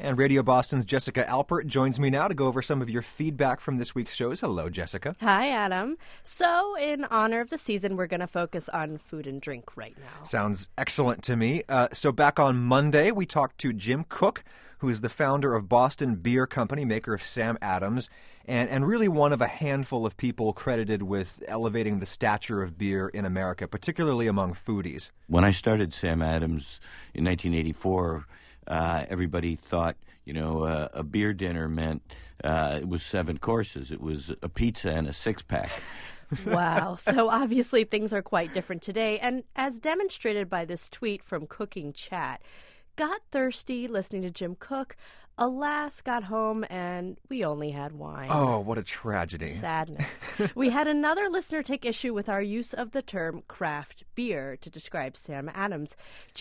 And Radio Boston's Jessica Alpert joins me now to go over some of your feedback from this week's shows. Hello, Jessica. Hi, Adam. So, in honor of the season, we're going to focus on food and drink right now. Sounds excellent to me. So back on Monday, we talked to Jim Koch, who is the founder of Boston Beer Company, maker of Sam Adams, and really one of a handful of people credited with elevating the stature of beer in America, particularly among foodies. When I started Sam Adams in 1984, everybody thought, a beer dinner meant it was 7 courses. It was a pizza and a 6-pack. Wow. So obviously things are quite different today. And as demonstrated by this tweet from Cooking Chat, got thirsty listening to Jim Koch. Alas, got home, and we only had wine. Oh, what a tragedy. Sadness. We had another listener take issue with our use of the term craft beer to describe Sam Adams.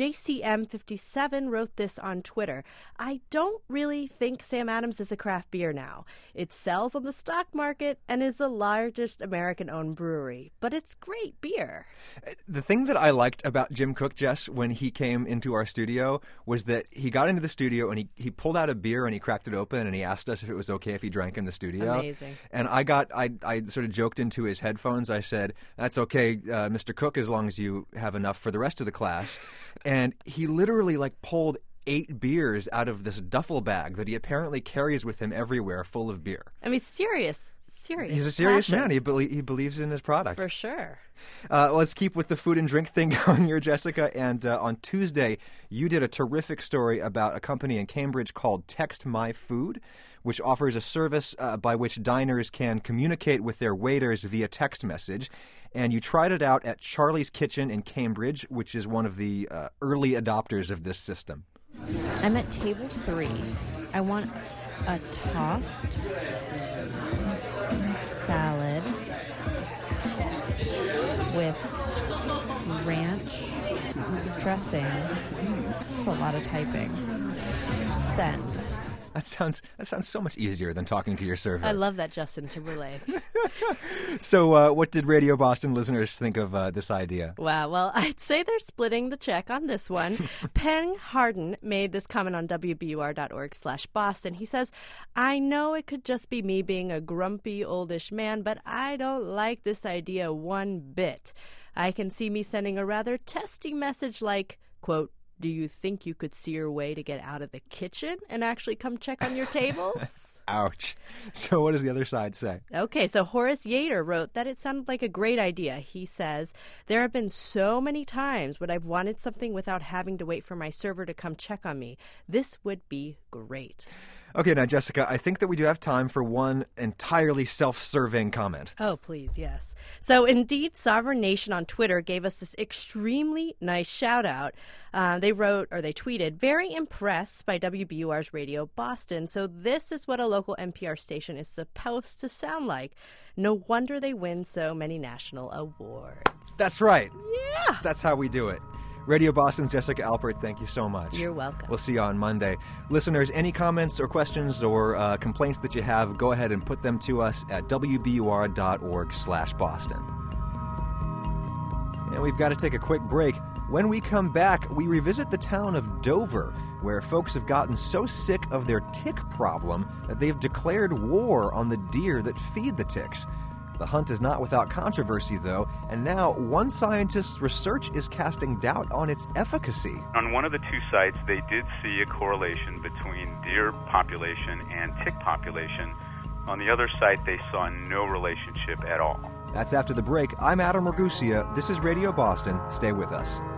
JCM57 wrote this on Twitter. I don't really think Sam Adams is a craft beer now. It sells on the stock market and is the largest American-owned brewery, but it's great beer. The thing that I liked about Jim Koch, Jess, when he came into our studio was that he got into the studio and he pulled out a beer and he cracked it open and he asked us if it was okay if he drank in the studio. Amazing. And I sort of joked into his headphones. I said, "That's okay, Mr. Koch, as long as you have enough for the rest of the class." And he literally pulled 8 beers out of this duffel bag that he apparently carries with him everywhere, full of beer. I mean, serious. He's a serious passion. man. He believes in his product. For sure. Let's keep with the food and drink thing going here, Jessica. And on Tuesday, you did a terrific story about a company in Cambridge called Text My Food, which offers a service by which diners can communicate with their waiters via text message. And you tried it out at Charlie's Kitchen in Cambridge, which is one of the early adopters of this system. I'm at table 3. I want a tossed salad with ranch dressing. This is a lot of typing. Send. That sounds so much easier than talking to your server. I love that Justin Timberlake. So what did Radio Boston listeners think of this idea? Wow. Well, I'd say they're splitting the check on this one. Peng Harden made this comment on WBUR.org/Boston. He says, I know it could just be me being a grumpy, oldish man, but I don't like this idea one bit. I can see me sending a rather testy message like, quote, do you think you could see your way to get out of the kitchen and actually come check on your tables? Ouch. So what does the other side say? Okay, so Horace Yater wrote that it sounded like a great idea. He says, there have been so many times when I've wanted something without having to wait for my server to come check on me. This would be great. Okay, now, Jessica, I think that we do have time for one entirely self-serving comment. Oh, please, yes. So, indeed, Sovereign Nation on Twitter gave us this extremely nice shout-out. They tweeted, very impressed by WBUR's Radio Boston. So this is what a local NPR station is supposed to sound like. No wonder they win so many national awards. That's right. Yeah. That's how we do it. Radio Boston's Jessica Alpert, thank you so much. You're welcome. We'll see you on Monday. Listeners, any comments or questions or complaints that you have, go ahead and put them to us at WBUR.org/Boston. And we've got to take a quick break. When we come back, we revisit the town of Dover, where folks have gotten so sick of their tick problem that they've declared war on the deer that feed the ticks. The hunt is not without controversy, though, and now one scientist's research is casting doubt on its efficacy. On one of the 2 sites, they did see a correlation between deer population and tick population. On the other site, they saw no relationship at all. That's after the break. I'm Adam Ragusia. This is Radio Boston. Stay with us.